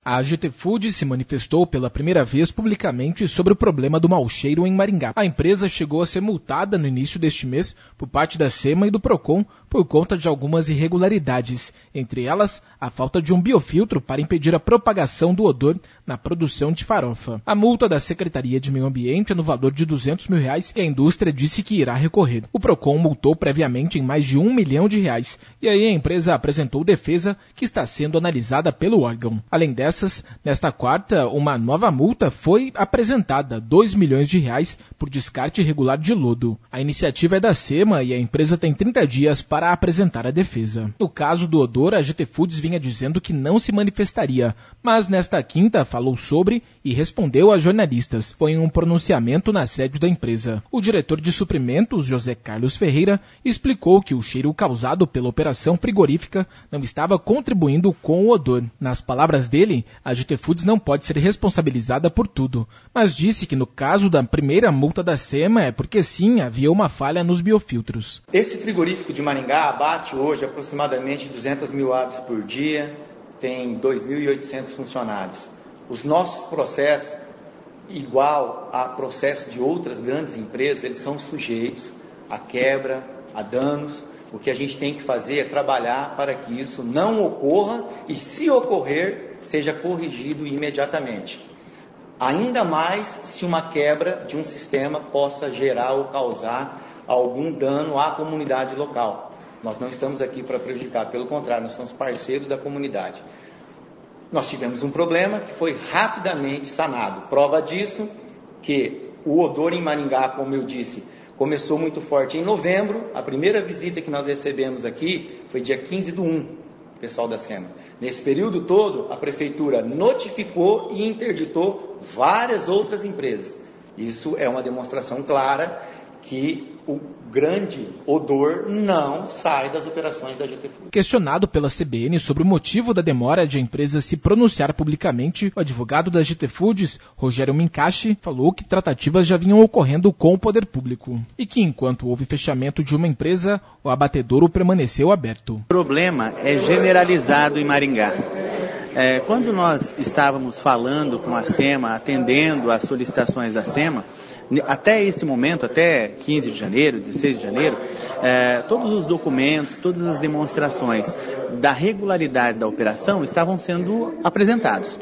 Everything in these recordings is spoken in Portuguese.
A GT Foods se manifestou pela primeira vez publicamente sobre o problema do mau cheiro em Maringá. A empresa chegou a ser multada no início deste mês por parte da SEMA e do PROCON por conta de algumas irregularidades, entre elas a falta de um biofiltro para impedir a propagação do odor na produção de farofa. A multa da Secretaria de Meio Ambiente é no valor de R$200 mil e a indústria disse que irá recorrer. O PROCON multou previamente em mais de R$1 milhão e aí a empresa apresentou defesa que está sendo analisada pelo órgão. Além dessas, nesta quarta, uma nova multa foi apresentada, R$2 milhões por descarte irregular de lodo. A iniciativa é da SEMA e a empresa tem 30 dias para apresentar a defesa. No caso do odor, a GT Foods vinha dizendo que não se manifestaria, mas nesta quinta falou sobre e respondeu a jornalistas. Foi em um pronunciamento na sede da empresa. O diretor de suprimentos, José Carlos Ferreira, explicou que o cheiro causado pela operação frigorífica não estava contribuindo com o odor. Nas palavras dele, a GT Foods não pode ser responsabilizada por tudo, mas disse que no caso da primeira multa da SEMA é porque sim, havia uma falha nos biofiltros. Esse frigorífico de Maringá abate hoje aproximadamente 200 mil aves por dia, tem 2.800 funcionários. Os nossos processos, igual a processos de outras grandes empresas, eles são sujeitos a quebra, a danos. O que a gente tem que fazer é trabalhar para que isso não ocorra e, se ocorrer, seja corrigido imediatamente. Ainda mais se uma quebra de um sistema possa gerar ou causar algum dano à comunidade local. Nós não estamos aqui para prejudicar, pelo contrário, nós somos parceiros da comunidade. Nós tivemos um problema que foi rapidamente sanado. Prova disso que o odor em Maringá, como eu disse, começou muito forte em novembro. A primeira visita que nós recebemos aqui foi dia 15/1, pessoal da SEMA. Nesse período todo, a prefeitura notificou e interditou várias outras empresas. Isso é uma demonstração clara que o grande odor não sai das operações da GT Foods. Questionado pela CBN sobre o motivo da demora de a empresa se pronunciar publicamente, o advogado da GT Foods, Rogério Mincachi, falou que tratativas já vinham ocorrendo com o poder público e que enquanto houve fechamento de uma empresa, o abatedouro permaneceu aberto. O problema é generalizado em Maringá. Quando nós estávamos falando com a SEMA, atendendo às solicitações da SEMA, até esse momento, até 15 de janeiro, 16 de janeiro, todos os documentos, todas as demonstrações da regularidade da operação estavam sendo apresentados.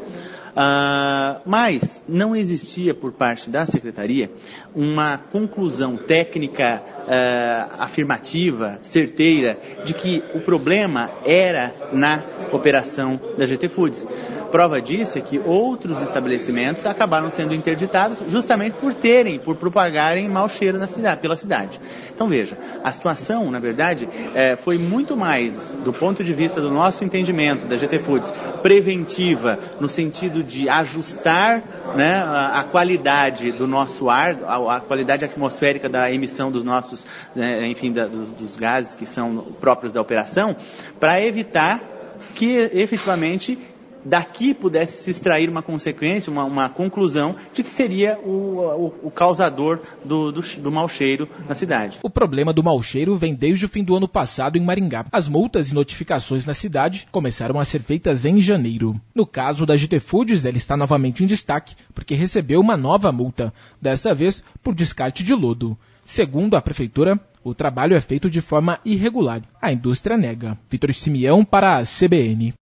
Mas não existia por parte da Secretaria uma conclusão técnica afirmativa, certeira, de que o problema era na operação da GT Foods. Prova disso é que outros estabelecimentos acabaram sendo interditados justamente por propagarem mau cheiro pela cidade. Então veja, a situação, na verdade, foi muito mais, do ponto de vista do nosso entendimento da GT Foods, preventiva, no sentido de ajustar, né, a qualidade do nosso ar, a qualidade atmosférica da emissão dos nossos, dos gases que são próprios da operação, para evitar que efetivamente daqui pudesse se extrair uma consequência, uma conclusão de que seria o causador do mau cheiro na cidade. O problema do mau cheiro vem desde o fim do ano passado em Maringá. As multas e notificações na cidade começaram a ser feitas em janeiro. No caso da GT Foods, ela está novamente em destaque porque recebeu uma nova multa, dessa vez por descarte de lodo. Segundo a prefeitura, o trabalho é feito de forma irregular. A indústria nega. Vitor Simeão para a CBN.